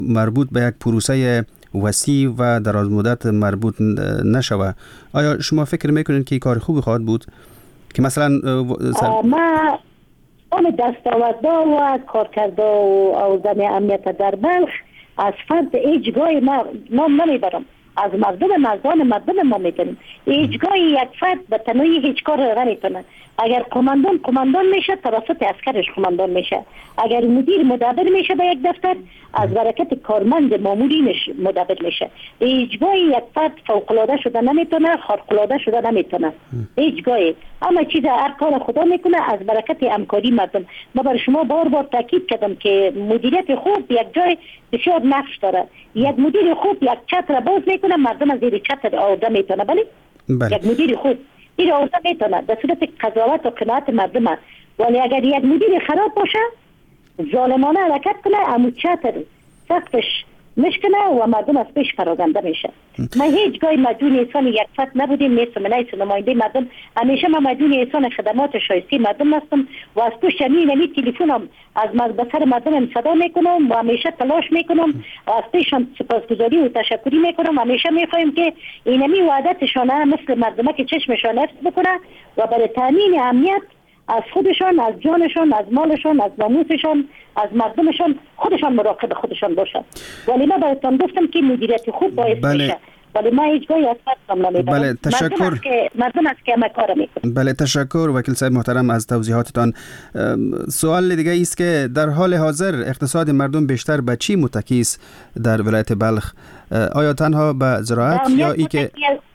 مربوط به یک پروسه وسیع و درازمدت مربوط نشوه. آیا شما فکر میکنید که کار خوبی خواهد بود که مثلا ما اون دستاوردها و کارکردا و اوزان امنیت در بلخ از فرد هیچگاه ما نمیبرم، از مردم ما میکنیم. هیچگاه یک فرد به تنهایی هیچ کار را نمیتونه. اگر قماندان میشه توسط عسکرش قماندان میشه، اگر مدیر مدبر میشه به یک دفتر از برکت کارمند مامورینش مدبر میشه. هیچگاه یک فرد فوق‌العاده شده نمیتونه، خارق‌العاده شده نمیتونه. هیچگاه اما چیز هر کار خدا میکنه از برکت همکاری مردم. ما بر شما بار تاکید کردم که مدیریت خوب یک جای بسیار نقش داره. یک مدیر خوب یک چتر باز میکنه، مردم از زیر چتر آورده میتونه. بله. یک مدیر خوب این آورده میتونه به صورت قضاوت و قناعت مردم است. ولی اگر یک مدیر خراب باشه ظالمانه حرکت کنه، همون چتر سقفش مشکنه و مردم از پیش پراگنده میشه. ما هیچگاه مدیون احسان یک فرد نبودیم، نیستم نماینده مردم. همیشه ما مدیون احسان خدمات شایسته مردم هستم و از پشت نمی تلفنم از بسر مردم صدا میکنم و همیشه تلاش میکنم و از پیشم سپاسگزاری و تشکری میکنم. همیشه میخوایم که اینمی وعدتشان مثل مردم که چشمشان حفظ بکنه و برای تامین امنیت از خودشان، از جانشان، از مالشان، از ناموسشان، از مردمشان خودشان مراقب خودشان باشند. ولی من براتون گفتم که مدیریت خوب باید بشه. ولی ما هیچگاهی از فرد نمیبرم. بله تشکر. مردم است که همه کار میکنه. بله تشکر وکیل صاحب محترم از توضیحاتتان. سوال دیگه است که در حال حاضر اقتصاد مردم بیشتر به چی متکی است در ولایت بلخ؟ آیا تنها به زراعت یا ای که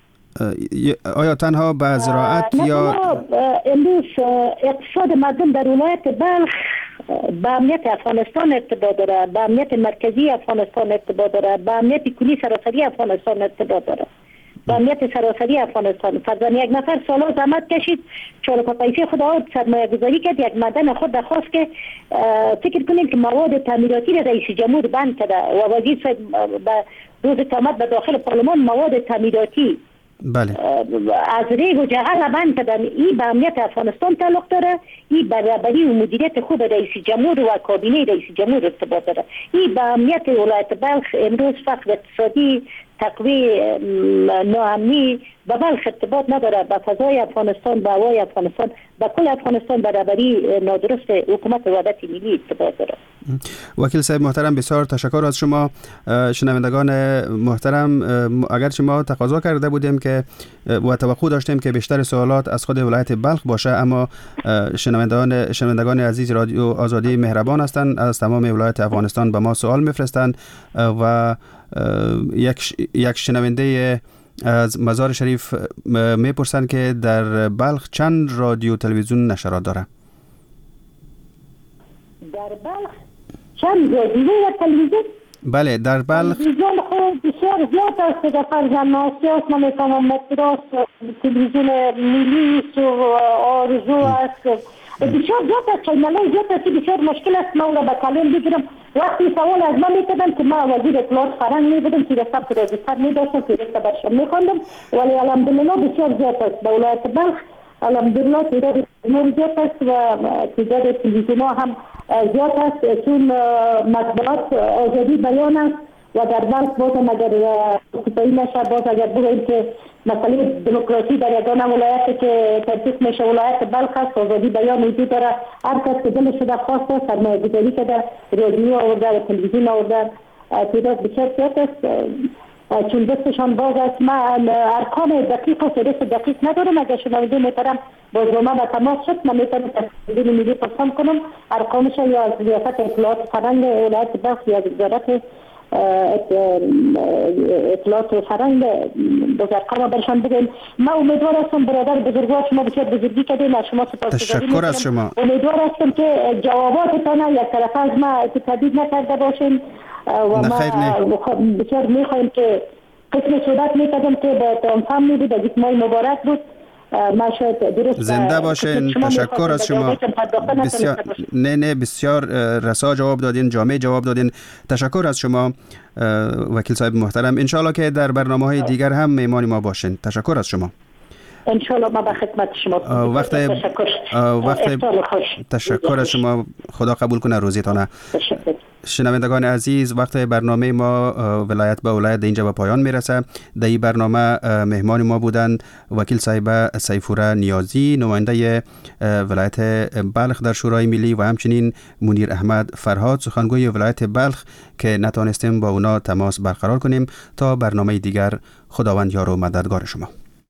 یا امروز اقتصاد مردم در ولایت بلخ با امنیت افغانستان ارتباط داره، با امنیت مرکزی افغانستان ارتباط داره، با امنیت کلی سراسری افغانستان ارتباط داره، با امنیت سراسری افغانستان. فرضاً یک نفر سالا زحمت کشید، چاله پایفی خود آورد، سرمایه گذاری کرد، یک معدن خود درخواست که فکر کنیم که مواد تعمیراتی را رئیس جمهور بند کرده و وزیر صاحب به روز قیامت به داخل پارلمان مواد تعمیراتی بله از ریگ و جهل بند کردن. این به امنیت افغانستان تعلق داره، این به رهبری و مدیریت خوب رئیس جمهور و کابینه رئیس جمهور ارتباط داره. این به امنیت ولایت بلخ امروز فقر اقتصادی، تقویت ناامنی به بلخ ارتباط نداره. به فضای افغانستان، به هوای افغانستان، به کل افغانستان به رهبری نادرست حکومت وحدت ملی ارتباط داره. وکیل صاحب محترم بسیار تشکر از شما. شنوندگان محترم، اگرچه ما تقاضا کرده بودیم که و توقع داشتیم که بیشتر سوالات از خود ولایت بلخ باشه، اما شنوندگان عزیز رادیو آزادی مهربان هستند، از تمام ولایت افغانستان به ما سوال میفرستند و یک شنونده از مزار شریف میپرسند که در بلخ چند رادیو تلویزیون نشرات داره؟ در بلخ چند رادیو و تلویزیون؟ بله در بلخ تلویزیون خود بسیار زیاد است که فرزن ناسیاس نمیتونم متراس تلویزیون ملی و آرزو است بسیار زیاد است. چینلای زیاد است، بسیار مشکل است. ما را به کلم بگیرم وقتی سوال از من میکردن که ما وزیر اطلاعات فرهنگ میبودم که رساب رجستر میداشتم که رساب برشم میخوندم. ولی الحمدلله بسیار زیاد است به ولایت بلخ. الحمدلله تعداد تلویزیون زیاد است و تعداد تلویزیون ها هم زیاد است، چون مطبوعات آزادی بیان است و در بلخ باز اگر خطایی نشه، باز اگر بگوییم که مسئله دموکراسی در یگانه ولایت که تدریس میشه ولایت بلخ است، آزادی بیان وجود داره. هر کس که دلش شده خواسته سرمایه گذاری کرده، رادیو آورده و تلویزیون آورده، تعداد بسیار زیاد است. چون دستشان باز است. ما ارقام دقیق و فهرست دقیق ندارم. اگر شنونده محترم باز با ما به تماس شد من میتونم تلویزیون ملی پرسان کنم ارقامش، یا از ریاست اطلاعات فرهنگ ولایت بلخ یا وزارت اطلاعات و فرهنگ باز ارقام برشان بگیم. ما امیدوار هستم برادر بزرگوار شما بسیار بزرگی کردین، از شما سپاسگزاری تشکر از شما. امیدوار هستم که جواباتتان یک طرف از ما تردید نکرده باشین و ما بسیار میخوایم که قسم صحبت میکردم که به تانفهم میبود، از یک ماه مبارک بود. ما شاید درست زنده باشین. تشکر از شما. بسیار رسا جواب دادین، جامع جواب دادین. تشکر از شما وکیل صاحب محترم. انشالله که در برنامه‌های دیگر هم مهمان ما باشین. تشکر از شما. انشالله ما به خدمت شما. تشکر از شما. خدا قبول کنه روزیتانه. تشکر. شنوندگان عزیز، وقت برنامه ما ولایت به ولایت اینجا به پایان میرسه. در این برنامه مهمان ما بودند وکیل صاحب سیفوره نیازی، نماینده ولایت بلخ در شورای ملی، و همچنین منیر احمد فرهاد، سخنگوی ولایت بلخ، که نتوانستیم با اونا تماس برقرار کنیم. تا برنامه دیگر، خداوند یار و مددگار شما.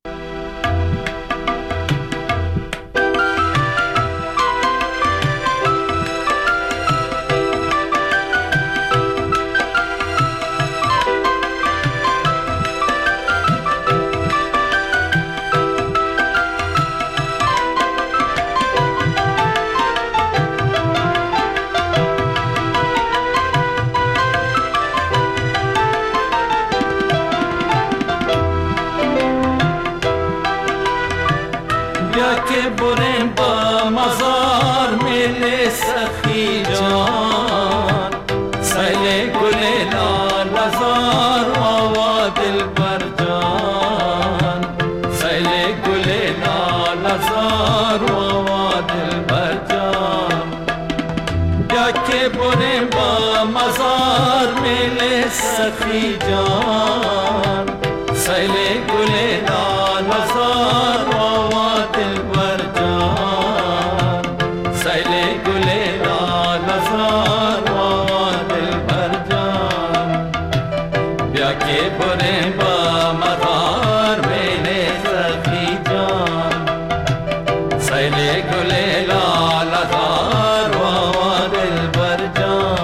سخی جان سیل گل لال زار و دلبر جان سیل گل لال زار و دلبر جان بیا که بریم با مزار میل سخی جان سیل گل لال زار و دلبر جان.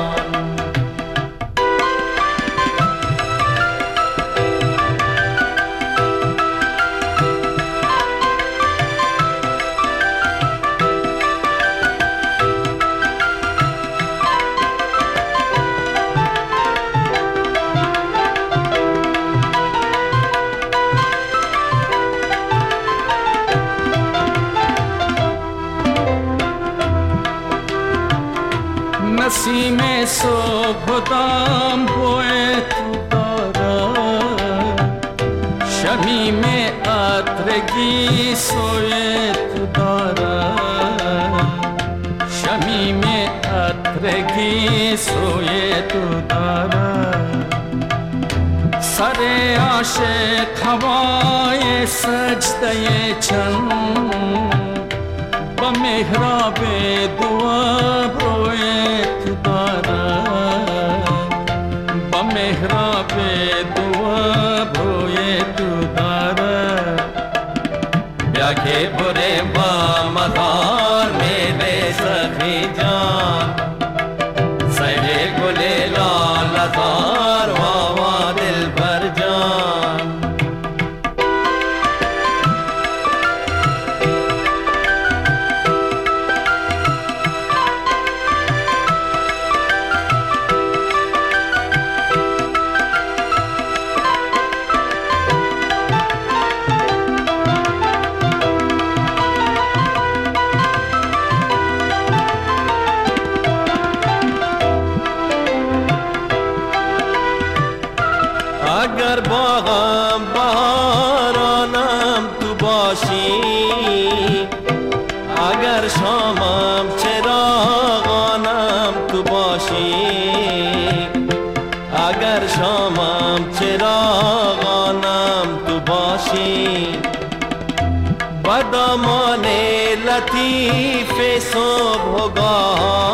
نسیم صبح دام بوی تو دارد شمیم عطرگی سوی تو دارد شمیم عطرگی سوی تو دارد سر عاشق هوای سجده چند با محراب دعا بروی تو دارد با محراب دعا بروی تو دارد بیا که بره با مزار میل سخی جان سیل گل لال زار و دلبر جان. اگر باغم بهارانم تو باشی اگر شامم چراغانم تو باشی اگر شامم چراغانم تو باشی با دامان لطیف صبح و گاه